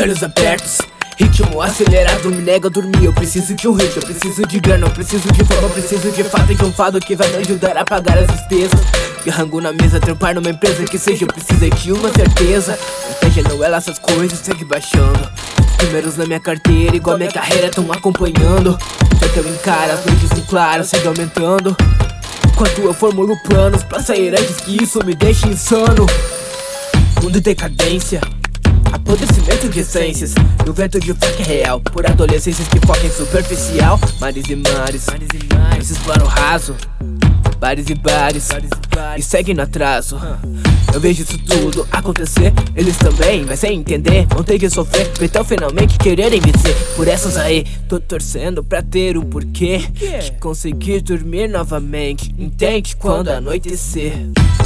olhos abertos, ritmo acelerado me nega a dormir. Eu preciso de um hit, eu preciso de grana, eu preciso de fama, eu preciso de fato e de um fado que vai me ajudar a pagar as despesas. E rango na mesa, trampar numa empresa que seja, eu preciso de uma certeza. Inveja não ela, essas coisas segue baixando. Números na minha carteira, igual minha carreira tão acompanhando. Já que eu encaro as noites no claro, segue aumentando. Enquanto eu formulo planos pra sair antes que isso me deixe insano. Mundo em decadência, apodrecimento de essências. E o vento de funk é real, por adolescências que focam em superficial. Mares e mares, esses plano raso, bares e bares, e segue no atraso. Eu vejo isso tudo acontecer, eles também, mas sem entender, vão ter que sofrer, então finalmente quererem vencer. Por essas aí, tô torcendo pra ter o porquê de conseguir dormir novamente. Entende quando anoitecer.